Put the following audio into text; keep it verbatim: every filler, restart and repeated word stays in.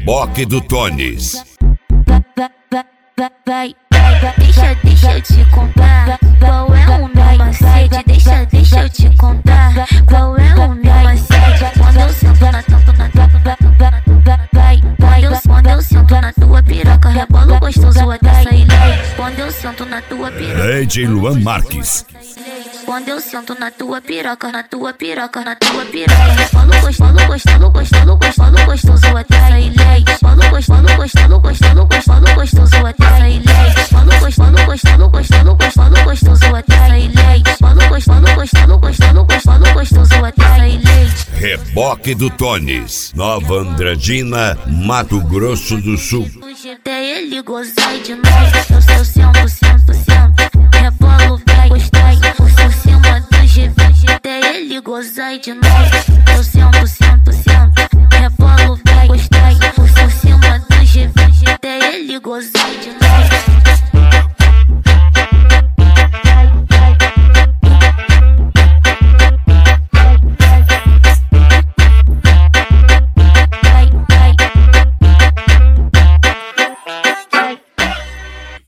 Reboque do Tones. Vai, vai, vai, deixa, deixa eu te contar qual é o meu macete. Deixa, deixa eu te contar qual é o meu macete. Quando eu sento na tampa, na tampa, vai, vai, eu, quando eu sento na tua piroca, rebolo gostoso até sair leite. Quando eu sento na tua piroca, D J Luan Marques. quando eu sento na tua piroca, na tua piroca, na tua piroca, rebolo gostoso, gostoso, gostoso, gostoso, gostoso até sair leite. Rebolo gostoso, gostoso, gostoso, gostoso, gostoso até sair leite. Rebolo gostoso, gostoso, gostoso, gostoso, gostoso até sair leite. Rebolo gostoso, gostoso, gostoso, gostoso, gostoso até sair leite. Reboque do Tones, Nova Andradina, Mato Grosso do Sul. Até ele gozar de novo, eu sou cem por cento, rebolo, vai, gostar, por cima do G vinte. Até ele gozar de novo, eu cem por cento, rebolo, vai, gostar, por cima do G vinte. Até ele gozar de novo.